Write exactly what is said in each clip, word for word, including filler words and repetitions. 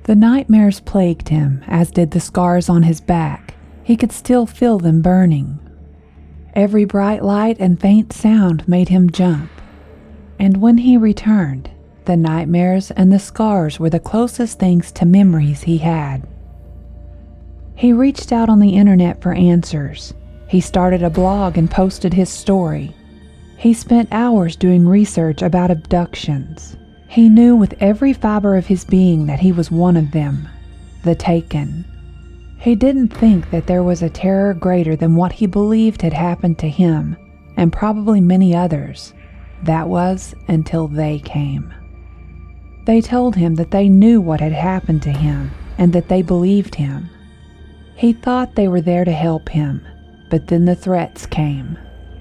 The nightmares plagued him, as did the scars on his back. He could still feel them burning. Every bright light and faint sound made him jump. And when he returned, the nightmares and the scars were the closest things to memories he had. He reached out on the internet for answers. He started a blog and posted his story. He spent hours doing research about abductions. He knew with every fiber of his being that he was one of them, the Taken. He didn't think that there was a terror greater than what he believed had happened to him, and probably many others. That was until they came. They told him that they knew what had happened to him, and that they believed him. He thought they were there to help him, but then the threats came.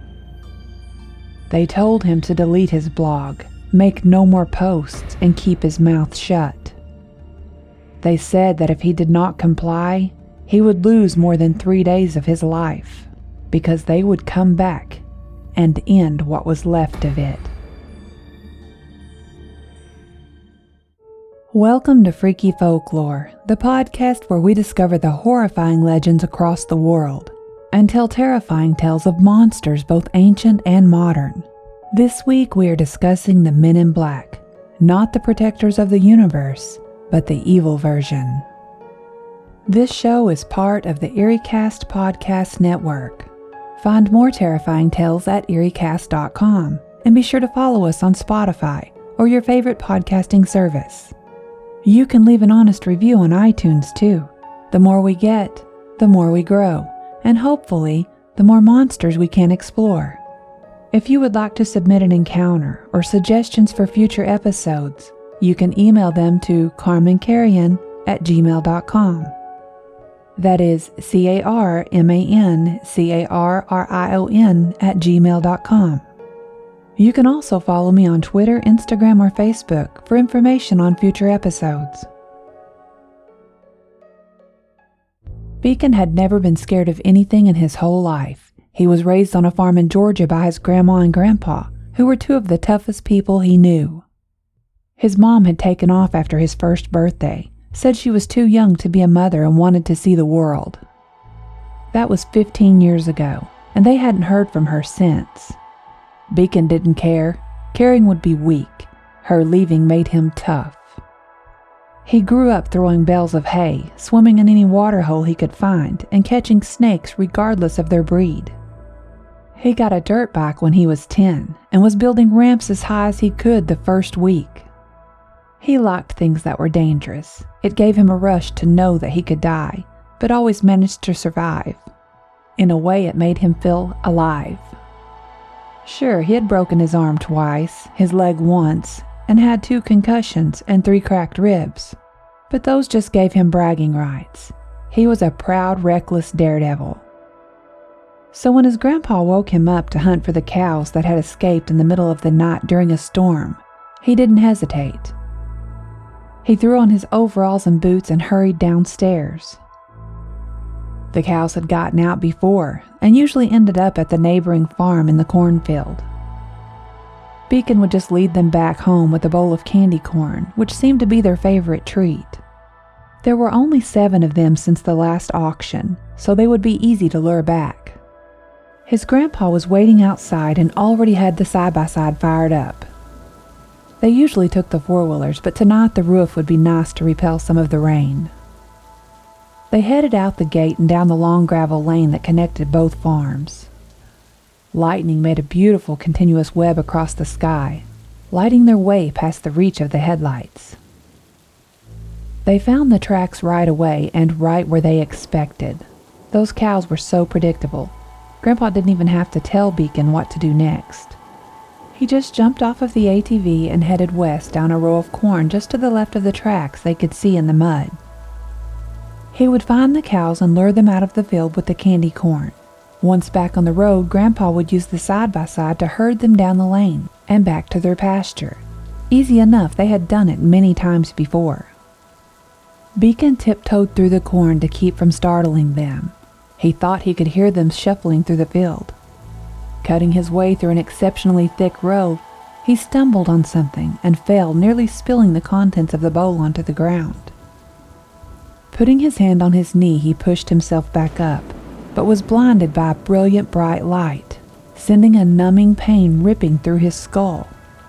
They told him to delete his blog, make no more posts, and keep his mouth shut. They said that if he did not comply, he would lose more than three days of his life, because they would come back and end what was left of it. Welcome to Freaky Folklore, the podcast where we discover the horrifying legends across the world and tell terrifying tales of monsters both ancient and modern. This week we are discussing the Men in Black, not the protectors of the universe, but the evil version. This show is part of the EerieCast podcast network. Find more terrifying tales at eerie cast dot com and be sure to follow us on Spotify or your favorite podcasting service. You can leave an honest review on iTunes too. The more we get, the more we grow, and hopefully, the more monsters we can explore. If you would like to submit an encounter or suggestions for future episodes, you can email them to carmancarrion at gmail dot com. That is C A R M A N C A R R I O N at gmail dot com. You can also follow me on Twitter, Instagram, or Facebook for information on future episodes. Beacon had never been scared of anything in his whole life. He was raised on a farm in Georgia by his grandma and grandpa, who were two of the toughest people he knew. His mom had taken off after his first birthday, said she was too young to be a mother and wanted to see the world. That was fifteen years ago, and they hadn't heard from her since. Beacon didn't care. Caring would be weak. Her leaving made him tough. He grew up throwing bales of hay, swimming in any water hole he could find, and catching snakes regardless of their breed. He got a dirt bike when he was ten and was building ramps as high as he could the first week. He liked things that were dangerous. It gave him a rush to know that he could die, but always managed to survive. In a way, it made him feel alive. Sure, he had broken his arm twice, his leg once, and had two concussions and three cracked ribs, but those just gave him bragging rights. He was a proud, reckless daredevil. So when his grandpa woke him up to hunt for the cows that had escaped in the middle of the night during a storm, he didn't hesitate. He threw on his overalls and boots and hurried downstairs. The cows had gotten out before and usually ended up at the neighboring farm in the cornfield. Beacon would just lead them back home with a bowl of candy corn, which seemed to be their favorite treat. There were only seven of them since the last auction, so they would be easy to lure back. His grandpa was waiting outside and already had the side-by-side fired up. They usually took the four-wheelers, but tonight the roof would be nice to repel some of the rain. They headed out the gate and down the long gravel lane that connected both farms. Lightning made a beautiful continuous web across the sky, lighting their way past the reach of the headlights. They found the tracks right away and right where they expected. Those cows were so predictable. Grandpa didn't even have to tell Beacon what to do next. He just jumped off of the A T V and headed west down a row of corn just to the left of the tracks they could see in the mud. He would find the cows and lure them out of the field with the candy corn. Once back on the road, Grandpa would use the side-by-side to herd them down the lane and back to their pasture. Easy enough, they had done it many times before. Beacon tiptoed through the corn to keep from startling them. He thought he could hear them shuffling through the field. Cutting his way through an exceptionally thick row, he stumbled on something and fell, nearly spilling the contents of the bowl onto the ground. Putting his hand on his knee, he pushed himself back up, but was blinded by a brilliant bright light, sending a numbing pain ripping through his skull.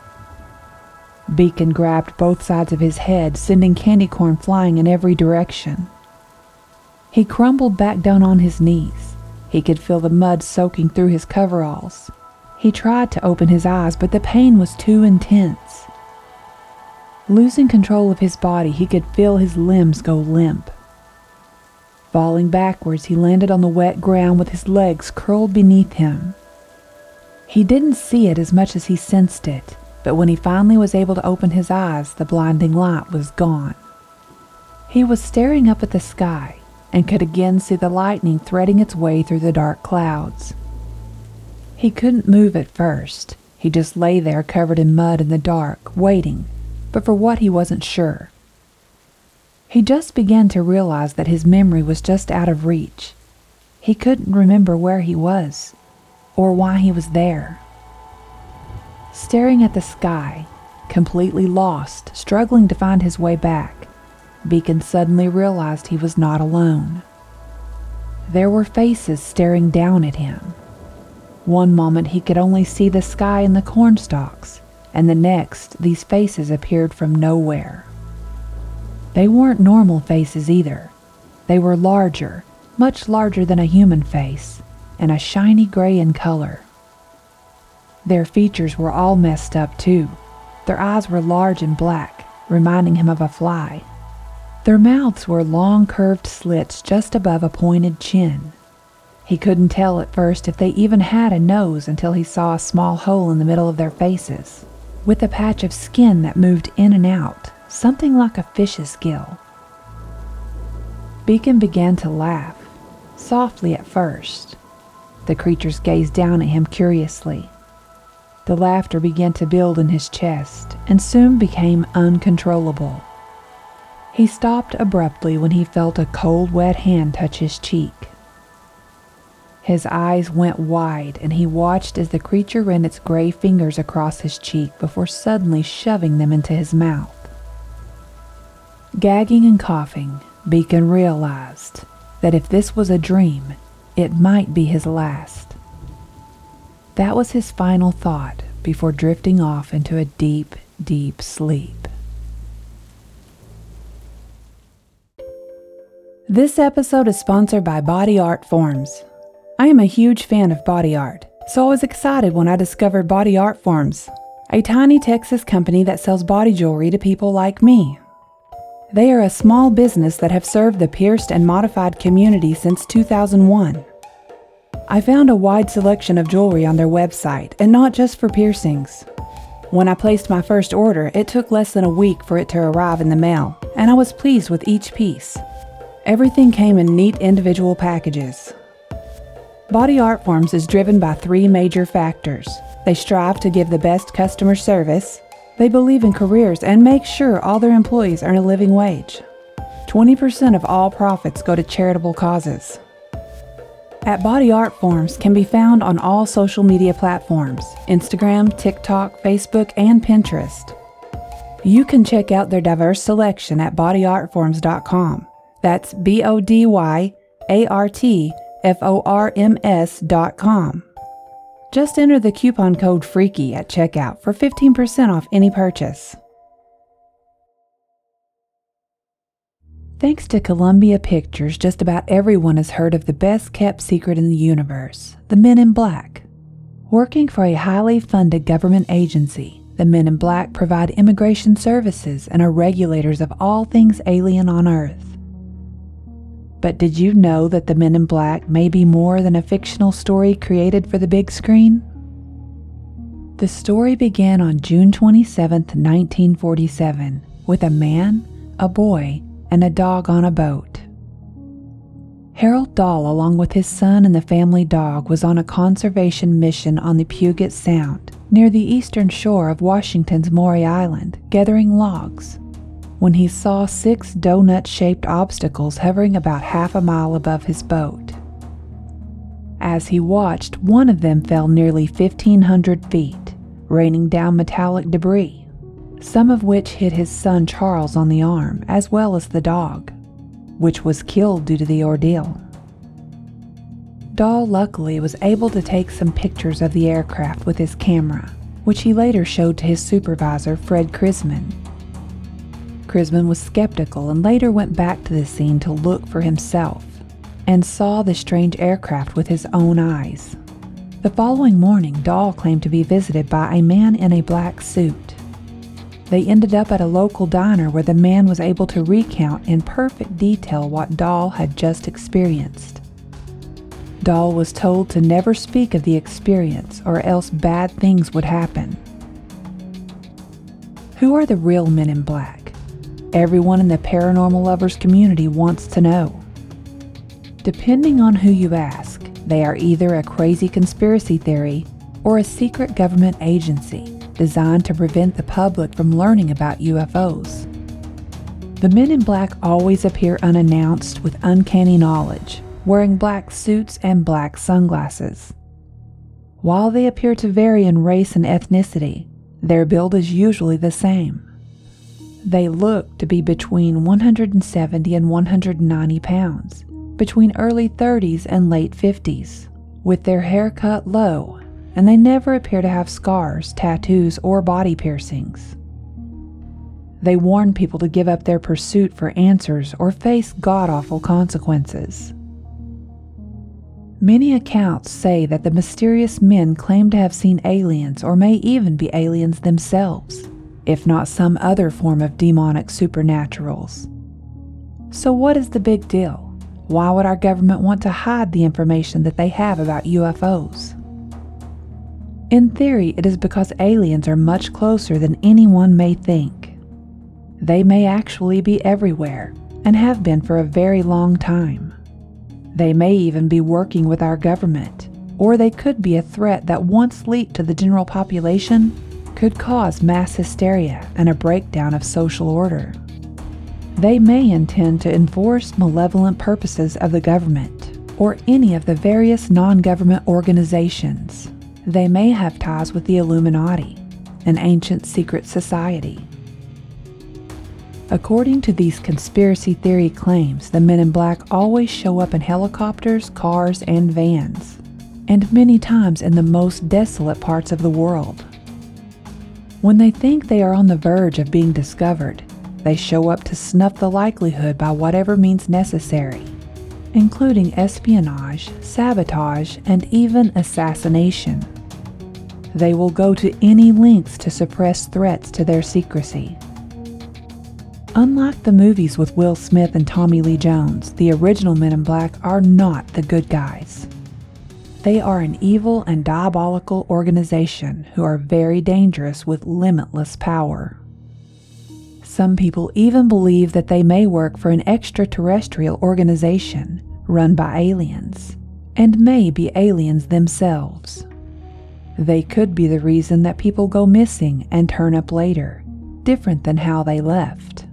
Beacon grabbed both sides of his head, sending candy corn flying in every direction. He crumbled back down on his knees. He could feel the mud soaking through his coveralls. He tried to open his eyes, but the pain was too intense. Losing control of his body, he could feel his limbs go limp. Falling backwards, he landed on the wet ground with his legs curled beneath him. He didn't see it as much as he sensed it, but when he finally was able to open his eyes, the blinding light was gone. He was staring up at the sky and could again see the lightning threading its way through the dark clouds. He couldn't move at first. He just lay there covered in mud in the dark, waiting, but for what he wasn't sure. He just began to realize that his memory was just out of reach. He couldn't remember where he was, or why he was there. Staring at the sky, completely lost, struggling to find his way back, Beacon suddenly realized he was not alone. There were faces staring down at him. One moment he could only see the sky and the cornstalks, and the next these faces appeared from nowhere. They weren't normal faces either. They were larger, much larger than a human face, and a shiny gray in color. Their features were all messed up too. Their eyes were large and black, reminding him of a fly. Their mouths were long curved slits just above a pointed chin. He couldn't tell at first if they even had a nose until he saw a small hole in the middle of their faces, with a patch of skin that moved in and out, something like a fish's gill. Beacon began to laugh, softly at first. The creatures gazed down at him curiously. The laughter began to build in his chest and soon became uncontrollable. He stopped abruptly when he felt a cold, wet hand touch his cheek. His eyes went wide and he watched as the creature ran its gray fingers across his cheek before suddenly shoving them into his mouth. Gagging and coughing, Beacon realized that if this was a dream, it might be his last. That was his final thought before drifting off into a deep, deep sleep. This episode is sponsored by Body Art Forms. I am a huge fan of body art, so I was excited when I discovered Body Art Forms, a tiny Texas company that sells body jewelry to people like me. They are a small business that have served the pierced and modified community since two thousand one. I found a wide selection of jewelry on their website, and not just for piercings. When I placed my first order, it took less than a week for it to arrive in the mail, and I was pleased with each piece. Everything came in neat individual packages. Body Art Forms is driven by three major factors. They strive to give the best customer service, they believe in careers, and make sure all their employees earn a living wage. twenty percent of all profits go to charitable causes. At Body Art Forms can be found on all social media platforms, Instagram, TikTok, Facebook, and Pinterest. You can check out their diverse selection at body art forms dot com. That's B O D Y A R T F O R M S dot com. Just enter the coupon code FREAKY at checkout for fifteen percent off any purchase. Thanks to Columbia Pictures, just about everyone has heard of the best-kept secret in the universe, the Men in Black. Working for a highly funded government agency, the Men in Black provide immigration services and are regulators of all things alien on Earth. But did you know that the Men in Black may be more than a fictional story created for the big screen? The story began on June twenty-seventh, nineteen forty-seven, with a man, a boy, and a dog on a boat. Harold Dahl, along with his son and the family dog, was on a conservation mission on the Puget Sound, near the eastern shore of Washington's Maury Island, gathering logs, when he saw six donut-shaped obstacles hovering about half a mile above his boat. As he watched, one of them fell nearly fifteen hundred feet, raining down metallic debris, some of which hit his son Charles on the arm, as well as the dog. which was killed due to the ordeal. Dahl luckily was able to take some pictures of the aircraft with his camera, which he later showed to his supervisor, Fred Krisman. Krisman was skeptical and later went back to the scene to look for himself, and saw the strange aircraft with his own eyes. The following morning, Dahl claimed to be visited by a man in a black suit. They ended up at a local diner where the man was able to recount in perfect detail what Dahl had just experienced. Dahl was told to never speak of the experience or else bad things would happen. Who are the real Men in Black? Everyone in the paranormal lovers community wants to know. Depending on who you ask, they are either a crazy conspiracy theory or a secret government agency designed to prevent the public from learning about U F Os. The Men in Black always appear unannounced with uncanny knowledge, wearing black suits and black sunglasses. While they appear to vary in race and ethnicity, their build is usually the same. They look to be between one hundred seventy and one hundred ninety pounds, between early thirties and late fifties, with their hair cut low, and they never appear to have scars, tattoos, or body piercings. They warn people to give up their pursuit for answers or face god-awful consequences. Many accounts say that the mysterious men claim to have seen aliens or may even be aliens themselves, if not some other form of demonic supernaturals. So what is the big deal? Why would our government want to hide the information that they have about U F Os? In theory, it is because aliens are much closer than anyone may think. They may actually be everywhere and have been for a very long time. They may even be working with our government, or they could be a threat that once leaked to the general population could cause mass hysteria and a breakdown of social order. They may intend to enforce malevolent purposes of the government or any of the various non-government organizations. They may have ties with the Illuminati, an ancient secret society. According to these conspiracy theory claims, the Men in Black always show up in helicopters, cars, and vans, and many times in the most desolate parts of the world. When they think they are on the verge of being discovered, they show up to snuff the likelihood by whatever means necessary, including espionage, sabotage, and even assassination. They will go to any lengths to suppress threats to their secrecy. Unlike the movies with Will Smith and Tommy Lee Jones, the original Men in Black are not the good guys. They are an evil and diabolical organization who are very dangerous with limitless power. Some people even believe that they may work for an extraterrestrial organization run by aliens, and may be aliens themselves. They could be the reason that people go missing and turn up later, different than how they left.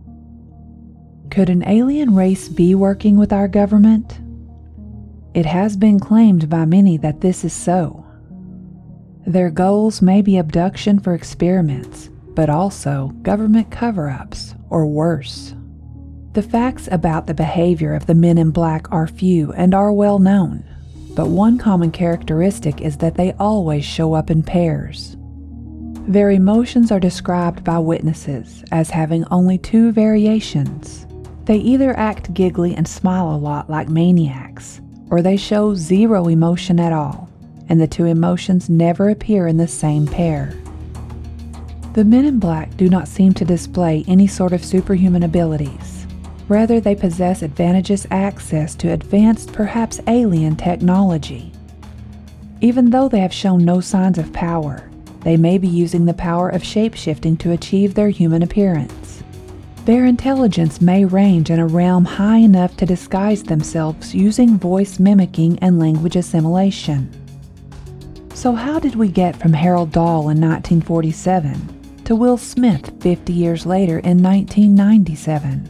Could an alien race be working with our government? It has been claimed by many that this is so. Their goals may be abduction for experiments, but also government cover-ups, or worse. The facts about the behavior of the Men in Black are few and are well known, but one common characteristic is that they always show up in pairs. Their emotions are described by witnesses as having only two variations. They either act giggly and smile a lot like maniacs, or they show zero emotion at all, and the two emotions never appear in the same pair. The Men in Black do not seem to display any sort of superhuman abilities. Rather, they possess advantageous access to advanced, perhaps alien technology. Even though they have shown no signs of power, they may be using the power of shape-shifting to achieve their human appearance. Their intelligence may range in a realm high enough to disguise themselves using voice mimicking and language assimilation. So how did we get from Harold Dahl in nineteen forty-seven to Will Smith fifty years later in nineteen ninety-seven?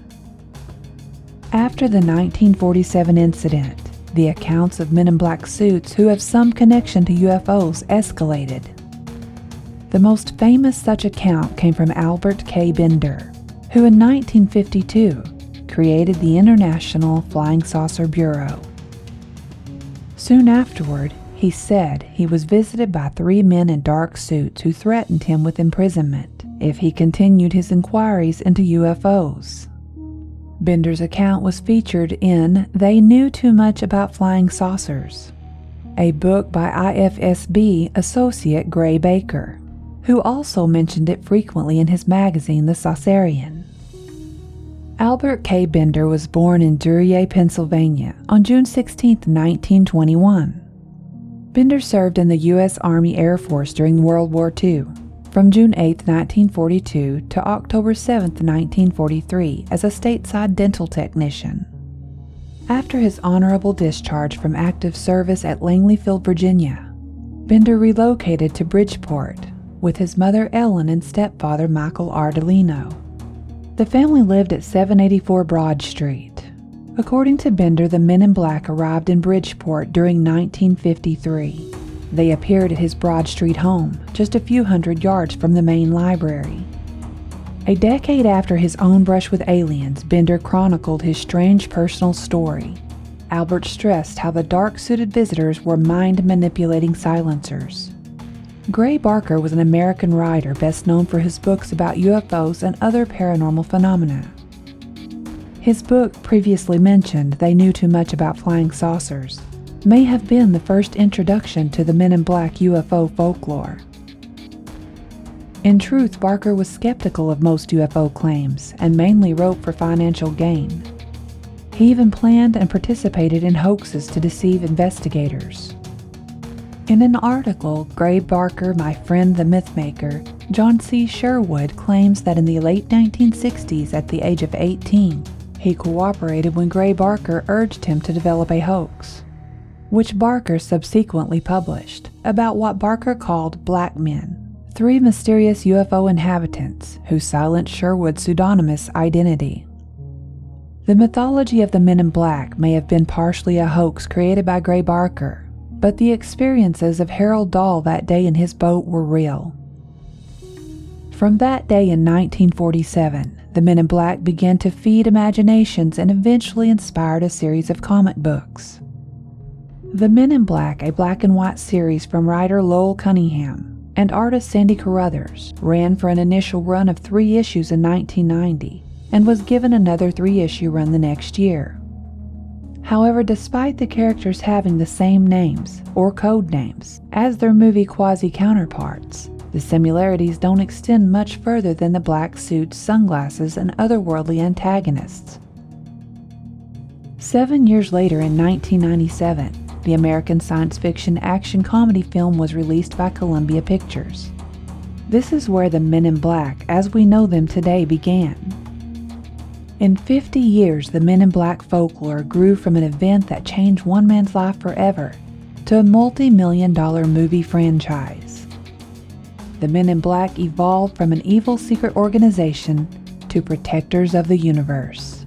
After the nineteen forty-seven incident, the accounts of Men in Black suits who have some connection to U F Os escalated. The most famous such account came from Albert K. Bender, who in nineteen fifty-two created the International Flying Saucer Bureau. Soon afterward, he said he was visited by three men in dark suits who threatened him with imprisonment if he continued his inquiries into U F Os. Bender's account was featured in They Knew Too Much About Flying Saucers, a book by I F S B associate Gray Baker, who also mentioned it frequently in his magazine The Saucerian. Albert K. Bender was born in Duryea, Pennsylvania on June sixteenth, nineteen twenty-one. Bender served in the U S Army Air Force during World War Two, from June eighth, nineteen forty-two to October seventh, nineteen forty-three as a stateside dental technician. After his honorable discharge from active service at Langley Field, Virginia, Bender relocated to Bridgeport with his mother Ellen and stepfather Michael Ardolino. The family lived at seven eighty-four Broad Street. According to Bender, the Men in Black arrived in Bridgeport during nineteen fifty-three. They appeared at his Broad Street home, just a few hundred yards from the main library. A decade after his own brush with aliens, Bender chronicled his strange personal story. Albert stressed how the dark-suited visitors were mind-manipulating silencers. Gray Barker was an American writer best known for his books about U F Os and other paranormal phenomena. His book, previously mentioned, They Knew Too Much About Flying Saucers, may have been the first introduction to the Men in Black U F O folklore. In truth, Barker was skeptical of most U F O claims and mainly wrote for financial gain. He even planned and participated in hoaxes to deceive investigators. In an article, Gray Barker, My Friend the Mythmaker, John C. Sherwood claims that in the late nineteen sixties, at the age of eighteen, he cooperated when Gray Barker urged him to develop a hoax, which Barker subsequently published, about what Barker called Black Men, three mysterious U F O inhabitants who silenced Sherwood's pseudonymous identity. The mythology of the Men in Black may have been partially a hoax created by Gray Barker, but the experiences of Harold Dahl that day in his boat were real. From that day in nineteen forty-seven, the Men in Black began to feed imaginations and eventually inspired a series of comic books. The Men in Black, a black and white series from writer Lowell Cunningham and artist Sandy Carruthers, ran for an initial run of three issues in nineteen ninety and was given another three-issue run the next year. However, despite the characters having the same names, or code names, as their movie quasi-counterparts, the similarities don't extend much further than the black suits, sunglasses, and otherworldly antagonists. Seven years later, in nineteen ninety-seven, the American science fiction action comedy film was released by Columbia Pictures. This is where the Men in Black, as we know them today, began. In fifty years, the Men in Black folklore grew from an event that changed one man's life forever to a multi-million dollar movie franchise. The Men in Black evolved from an evil secret organization to protectors of the universe.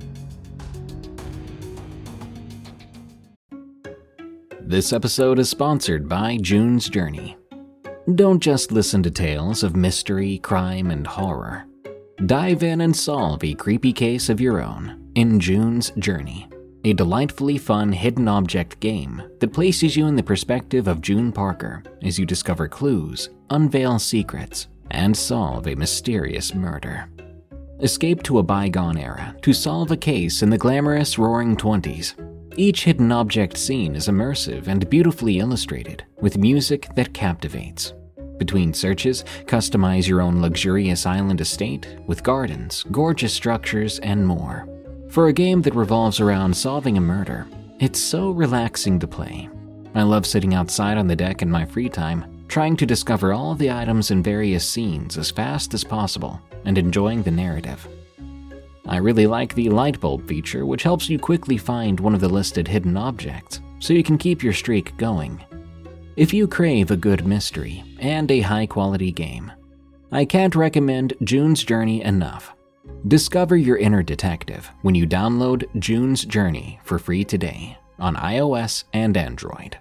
This episode is sponsored by June's Journey. Don't just listen to tales of mystery, crime, and horror. Dive in and solve a creepy case of your own in June's Journey, a delightfully fun hidden object game that places you in the perspective of June Parker as you discover clues, unveil secrets, and solve a mysterious murder. Escape to a bygone era to solve a case in the glamorous Roaring Twenties. Each hidden object scene is immersive and beautifully illustrated with music that captivates. Between searches, customize your own luxurious island estate with gardens, gorgeous structures, and more. For a game that revolves around solving a murder, it's so relaxing to play. I love sitting outside on the deck in my free time, trying to discover all the items in various scenes as fast as possible and enjoying the narrative. I really like the light bulb feature, which helps you quickly find one of the listed hidden objects, so you can keep your streak going. If you crave a good mystery and a high-quality game, I can't recommend June's Journey enough. Discover your inner detective when you download June's Journey for free today on iOS and Android.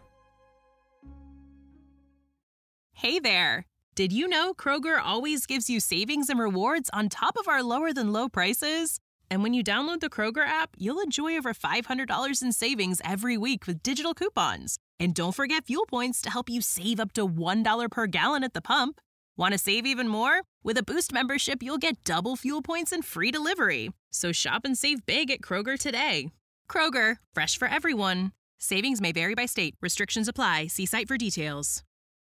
Hey there! Did you know Kroger always gives you savings and rewards on top of our lower-than-low prices? And when you download the Kroger app, you'll enjoy over five hundred dollars in savings every week with digital coupons. And don't forget fuel points to help you save up to one dollar per gallon at the pump. Want to save even more? With a Boost membership, you'll get double fuel points and free delivery. So shop and save big at Kroger today. Kroger, fresh for everyone. Savings may vary by state. Restrictions apply. See site for details.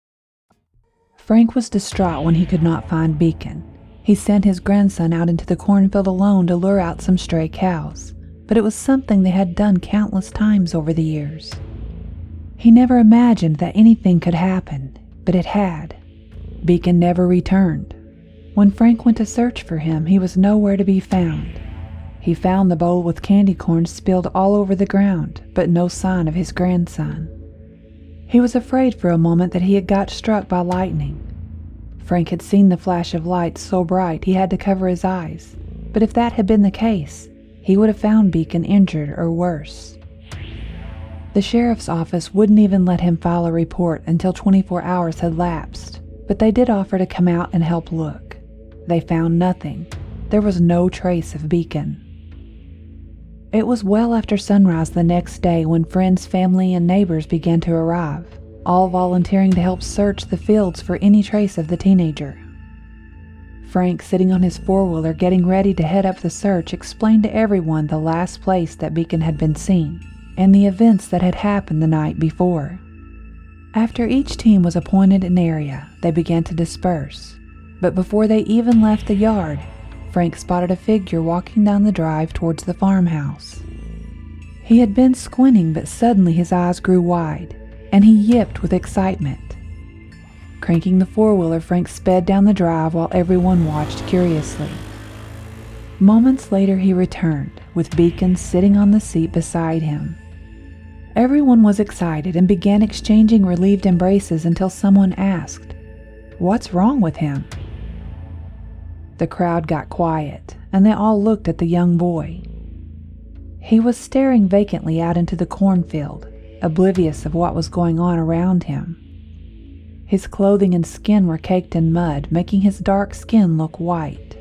Frank was distraught when he could not find Beacon. He sent his grandson out into the cornfield alone to lure out some stray cows, but it was something they had done countless times over the years. He never imagined that anything could happen, but it had. Beacon never returned. When Frank went to search for him, he was nowhere to be found. He found the bowl with candy corn spilled all over the ground, but no sign of his grandson. He was afraid for a moment that he had got struck by lightning. Frank had seen the flash of light so bright he had to cover his eyes, but if that had been the case, he would have found Beacon injured or worse. The sheriff's office wouldn't even let him file a report until twenty-four hours had lapsed, but they did offer to come out and help look. They found nothing. There was no trace of Beacon. It was well after sunrise the next day when friends, family, and neighbors began to arrive, all volunteering to help search the fields for any trace of the teenager. Frank, sitting on his four-wheeler getting ready to head up the search, explained to everyone the last place that Beacon had been seen and the events that had happened the night before. After each team was appointed an area, they began to disperse, but before they even left the yard, Frank spotted a figure walking down the drive towards the farmhouse. He had been squinting, but suddenly his eyes grew wide, and he yipped with excitement. Cranking the four-wheeler, Frank sped down the drive while everyone watched curiously. Moments later he returned, with Beacon sitting on the seat beside him. Everyone was excited and began exchanging relieved embraces until someone asked, "What's wrong with him?" The crowd got quiet, and they all looked at the young boy. He was staring vacantly out into the cornfield, oblivious of what was going on around him. His clothing and skin were caked in mud, making his dark skin look white.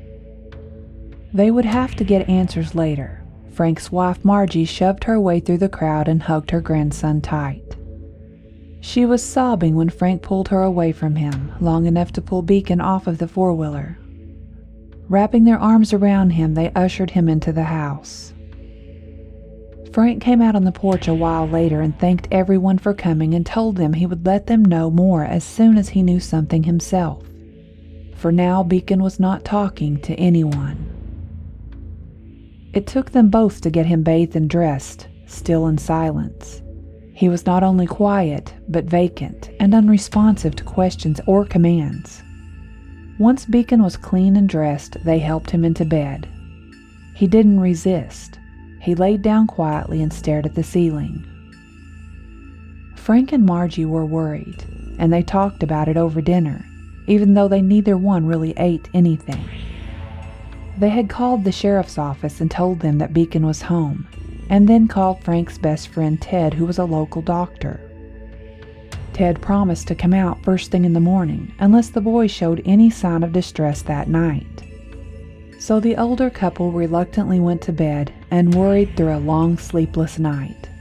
They would have to get answers later. Frank's wife Margie shoved her way through the crowd and hugged her grandson tight. She was sobbing when Frank pulled her away from him, long enough to pull Beacon off of the four-wheeler. Wrapping their arms around him, they ushered him into the house. Frank came out on the porch a while later and thanked everyone for coming and told them he would let them know more as soon as he knew something himself. For now, Beacon was not talking to anyone. It took them both to get him bathed and dressed, still in silence. He was not only quiet, but vacant and unresponsive to questions or commands. Once Beacon was clean and dressed, they helped him into bed. He didn't resist. He laid down quietly and stared at the ceiling. Frank and Margie were worried, and they talked about it over dinner, even though they neither one really ate anything. They had called the sheriff's office and told them that Beacon was home, and then called Frank's best friend Ted, who was a local doctor. Ted promised to come out first thing in the morning unless the boy showed any sign of distress that night. So the older couple reluctantly went to bed and worried through a long sleepless night.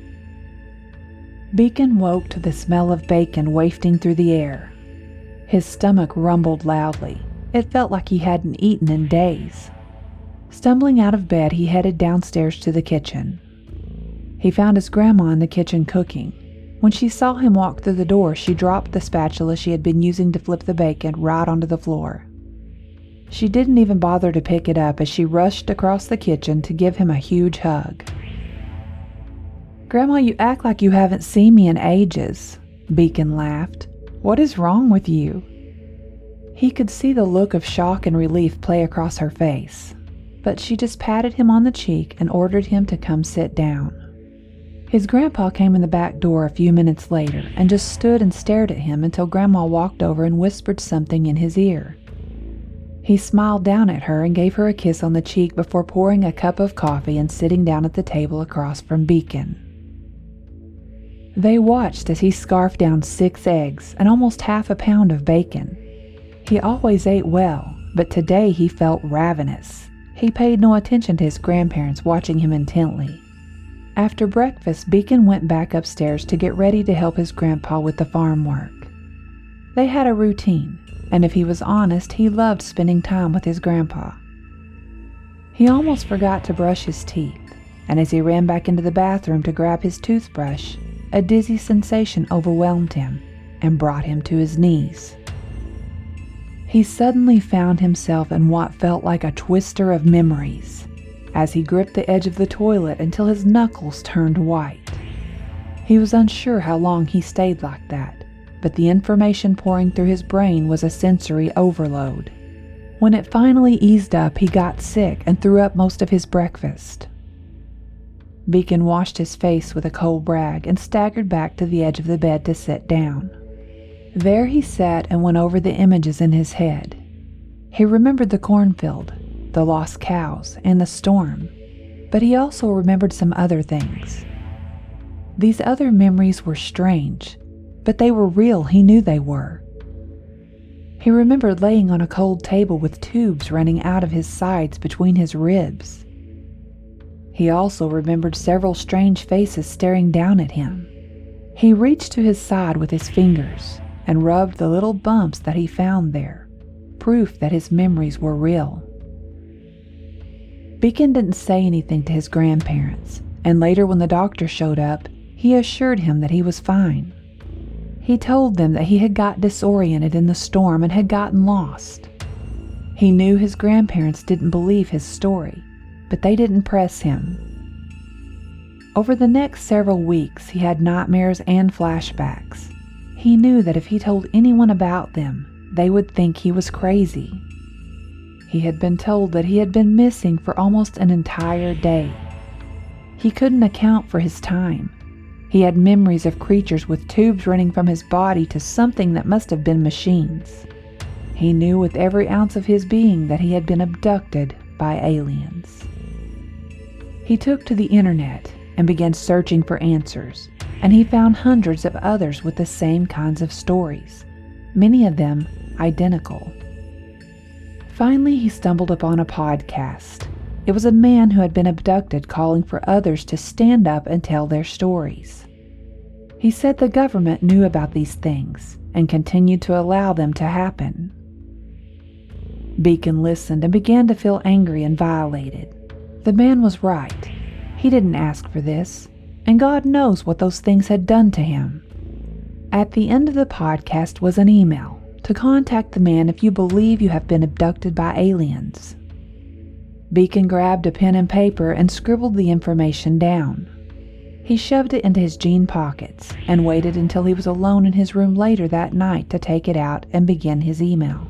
Beacon woke to the smell of bacon wafting through the air. His stomach rumbled loudly. It felt like he hadn't eaten in days. Stumbling out of bed, he headed downstairs to the kitchen. He found his grandma in the kitchen cooking. When she saw him walk through the door, she dropped the spatula she had been using to flip the bacon right onto the floor. She didn't even bother to pick it up as she rushed across the kitchen to give him a huge hug. "Grandma, you act like you haven't seen me in ages," Beacon laughed. "What is wrong with you?" He could see the look of shock and relief play across her face, but she just patted him on the cheek and ordered him to come sit down. His grandpa came in the back door a few minutes later and just stood and stared at him until Grandma walked over and whispered something in his ear. He smiled down at her and gave her a kiss on the cheek before pouring a cup of coffee and sitting down at the table across from Beacon. They watched as he scarfed down six eggs and almost half a pound of bacon. He always ate well, but today he felt ravenous. He paid no attention to his grandparents watching him intently. After breakfast, Beacon went back upstairs to get ready to help his grandpa with the farm work. They had a routine, and if he was honest, he loved spending time with his grandpa. He almost forgot to brush his teeth, and as he ran back into the bathroom to grab his toothbrush, a dizzy sensation overwhelmed him and brought him to his knees. He suddenly found himself in what felt like a twister of memories as he gripped the edge of the toilet until his knuckles turned white. He was unsure how long he stayed like that, but the information pouring through his brain was a sensory overload. When it finally eased up, he got sick and threw up most of his breakfast. Beacon washed his face with a cold rag and staggered back to the edge of the bed to sit down. There he sat and went over the images in his head. He remembered the cornfield, the lost cows, and the storm, but he also remembered some other things. These other memories were strange, but they were real. He knew they were. He remembered laying on a cold table with tubes running out of his sides between his ribs. He also remembered several strange faces staring down at him. He reached to his side with his fingers and rubbed the little bumps that he found there, proof that his memories were real. Beacon didn't say anything to his grandparents, and later when the doctor showed up, he assured him that he was fine. He told them that he had got disoriented in the storm and had gotten lost. He knew his grandparents didn't believe his story, but they didn't press him. Over the next several weeks, he had nightmares and flashbacks. He knew that if he told anyone about them, they would think he was crazy. He had been told that he had been missing for almost an entire day. He couldn't account for his time. He had memories of creatures with tubes running from his body to something that must have been machines. He knew with every ounce of his being that he had been abducted by aliens. He took to the internet and began searching for answers, and he found hundreds of others with the same kinds of stories, many of them identical. Finally, he stumbled upon a podcast. It was a man who had been abducted calling for others to stand up and tell their stories. He said the government knew about these things and continued to allow them to happen. Beacon listened and began to feel angry and violated. The man was right. He didn't ask for this, and God knows what those things had done to him. At the end of the podcast was an email to contact the man if you believe you have been abducted by aliens. Beacon grabbed a pen and paper and scribbled the information down. He shoved it into his jean pockets and waited until he was alone in his room later that night to take it out and begin his email.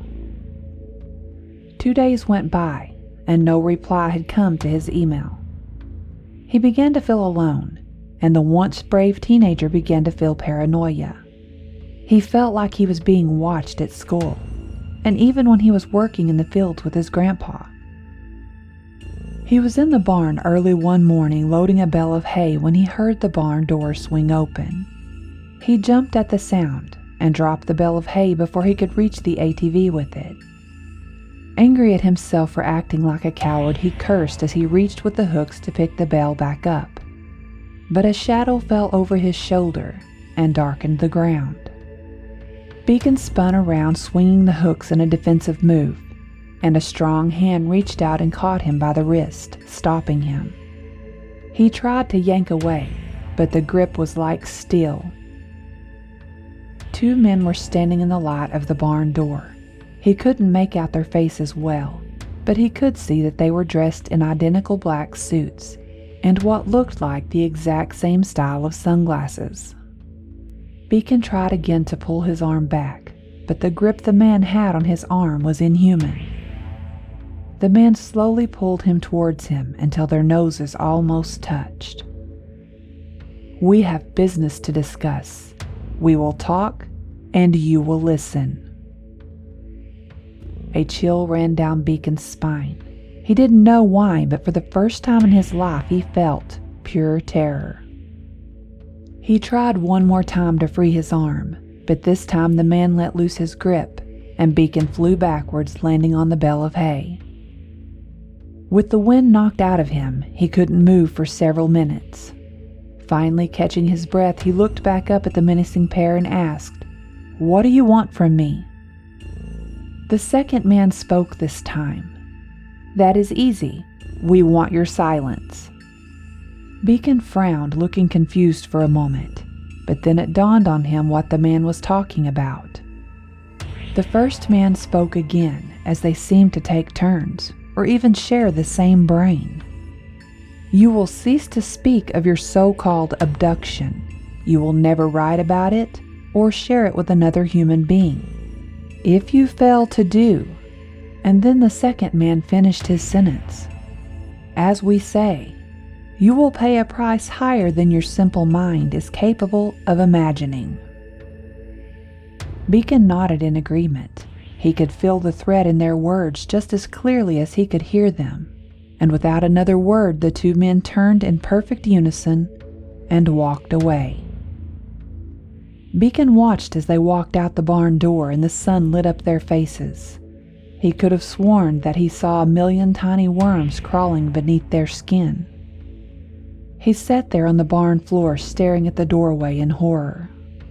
Two days went by, and no reply had come to his email. He began to feel alone, and the once brave teenager began to feel paranoia. He felt like he was being watched at school, and even when he was working in the fields with his grandpa. He was in the barn early one morning loading a bale of hay when he heard the barn door swing open. He jumped at the sound and dropped the bale of hay before he could reach the A T V with it. Angry at himself for acting like a coward, he cursed as he reached with the hooks to pick the bale back up. But a shadow fell over his shoulder and darkened the ground. Beacon spun around, swinging the hooks in a defensive move, and a strong hand reached out and caught him by the wrist, stopping him. He tried to yank away, but the grip was like steel. Two men were standing in the light of the barn door. He couldn't make out their faces well, but he could see that they were dressed in identical black suits and what looked like the exact same style of sunglasses. Beacon tried again to pull his arm back, but the grip the man had on his arm was inhuman. The man slowly pulled him towards him until their noses almost touched. "We have business to discuss. We will talk, and you will listen." A chill ran down Beacon's spine. He didn't know why, but for the first time in his life he felt pure terror. He tried one more time to free his arm, but this time the man let loose his grip, and Beacon flew backwards, landing on the bale of hay. With the wind knocked out of him, he couldn't move for several minutes. Finally catching his breath, he looked back up at the menacing pair and asked, "What do you want from me?" The second man spoke this time. "That is easy. We want your silence." Beacon frowned, looking confused for a moment, but then it dawned on him what the man was talking about. The first man spoke again, as they seemed to take turns, or even share the same brain. "You will cease to speak of your so-called abduction. You will never write about it or share it with another human being. If you fail to do..." And then the second man finished his sentence. "As we say, you will pay a price higher than your simple mind is capable of imagining." Beacon nodded in agreement. He could feel the threat in their words just as clearly as he could hear them. And without another word, the two men turned in perfect unison and walked away. Beacon watched as they walked out the barn door and the sun lit up their faces. He could have sworn that he saw a million tiny worms crawling beneath their skin. He sat there on the barn floor staring at the doorway in horror.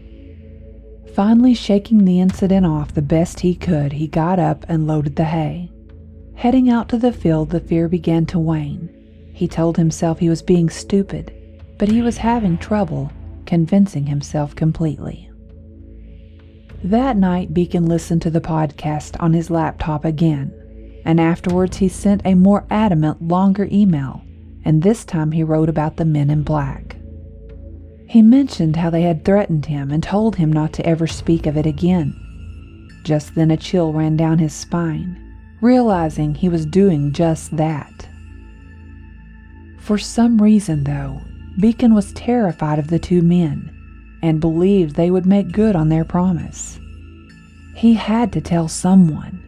Finally shaking the incident off the best he could, he got up and loaded the hay. Heading out to the field, the fear began to wane. He told himself he was being stupid, but he was having trouble convincing himself completely. That night, Beacon listened to the podcast on his laptop again, and afterwards he sent a more adamant, longer email, and this time he wrote about the men in black. He mentioned how they had threatened him and told him not to ever speak of it again. Just then a chill ran down his spine, realizing he was doing just that. For some reason, though, Beacon was terrified of the two men and believed they would make good on their promise. He had to tell someone.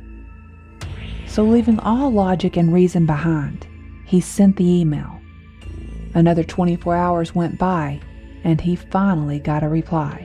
So leaving all logic and reason behind, he sent the email. Another twenty-four hours went by, and he finally got a reply.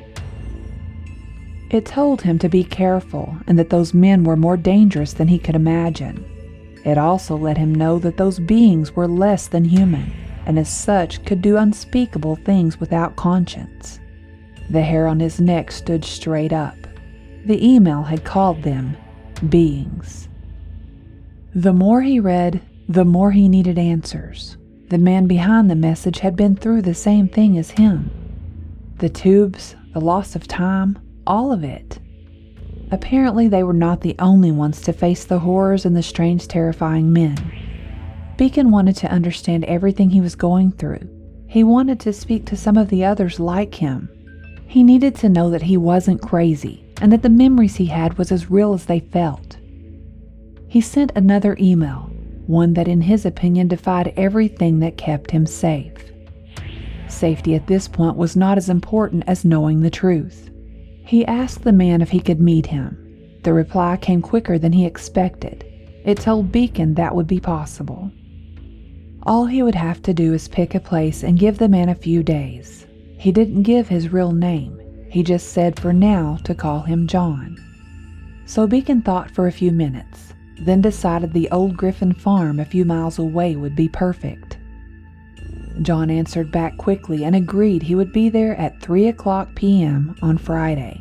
It told him to be careful and that those men were more dangerous than he could imagine. It also let him know that those beings were less than human, and as such could do unspeakable things without conscience. The hair on his neck stood straight up. The email had called them beings. The more he read, the more he needed answers. The man behind the message had been through the same thing as him. The tubes, the loss of time, all of it. Apparently they were not the only ones to face the horrors and the strange, terrifying men. Beacon wanted to understand everything he was going through. He wanted to speak to some of the others like him. He needed to know that he wasn't crazy and that the memories he had was as real as they felt. He sent another email, one that in his opinion defied everything that kept him safe. Safety at this point was not as important as knowing the truth. He asked the man if he could meet him. The reply came quicker than he expected. It told Beacon that would be possible. All he would have to do is pick a place and give the man a few days. He didn't give his real name. He just said for now to call him John. So Beacon thought for a few minutes, then decided the old Griffin farm a few miles away would be perfect. John answered back quickly and agreed he would be there at three o'clock p m on Friday.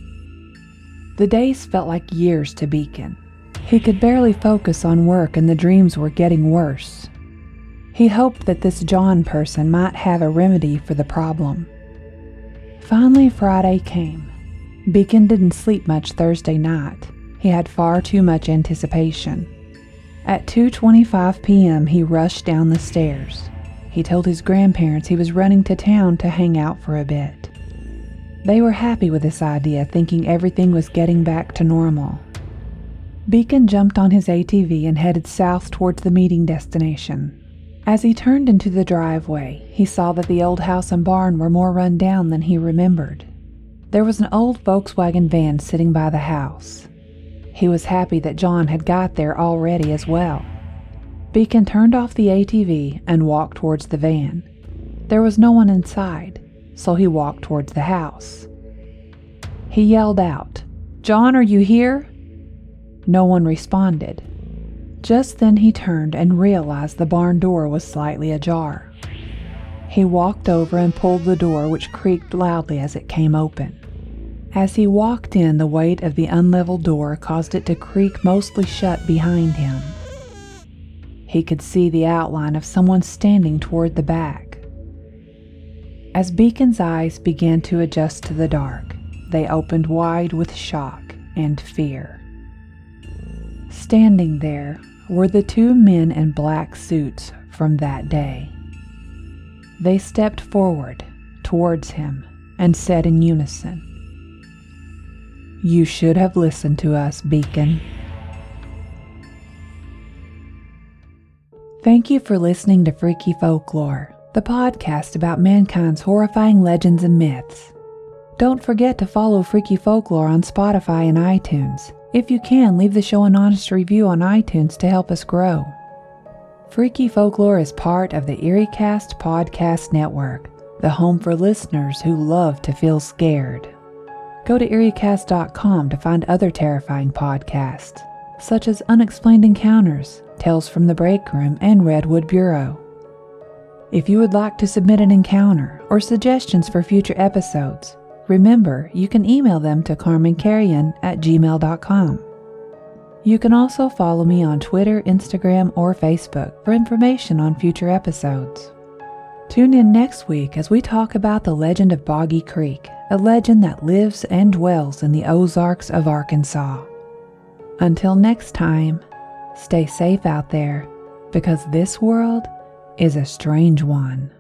The days felt like years to Beacon. He could barely focus on work and the dreams were getting worse. He hoped that this John person might have a remedy for the problem. Finally, Friday came. Beacon didn't sleep much Thursday night. He had far too much anticipation. At two twenty-five p m he rushed down the stairs. He told his grandparents he was running to town to hang out for a bit. They were happy with this idea, thinking everything was getting back to normal. Beacon jumped on his A T V and headed south towards the meeting destination. As he turned into the driveway, he saw that the old house and barn were more run down than he remembered. There was an old Volkswagen van sitting by the house. He was happy that John had got there already as well. Beacon turned off the A T V and walked towards the van. There was no one inside, so he walked towards the house. He yelled out, "John, are you here?" No one responded. Just then he turned and realized the barn door was slightly ajar. He walked over and pulled the door, which creaked loudly as it came open. As he walked in, the weight of the unleveled door caused it to creak mostly shut behind him. He could see the outline of someone standing toward the back. As Beacon's eyes began to adjust to the dark, they opened wide with shock and fear. Standing there were the two men in black suits from that day. They stepped forward towards him and said in unison, "You should have listened to us, Beacon." Thank you for listening to Freaky Folklore, the podcast about mankind's horrifying legends and myths. Don't forget to follow Freaky Folklore on Spotify and iTunes. If you can, leave the show an honest review on iTunes to help us grow. Freaky Folklore is part of the EerieCast Podcast Network, the home for listeners who love to feel scared. Go to eerie cast dot com to find other terrifying podcasts, such as Unexplained Encounters, Tales from the Break Room, and Redwood Bureau. If you would like to submit an encounter or suggestions for future episodes, remember you can email them to carmen carrion at gmail dot com. You can also follow me on Twitter, Instagram, or Facebook for information on future episodes. Tune in next week as we talk about the legend of Boggy Creek, a legend that lives and dwells in the Ozarks of Arkansas. Until next time, stay safe out there, because this world is a strange one.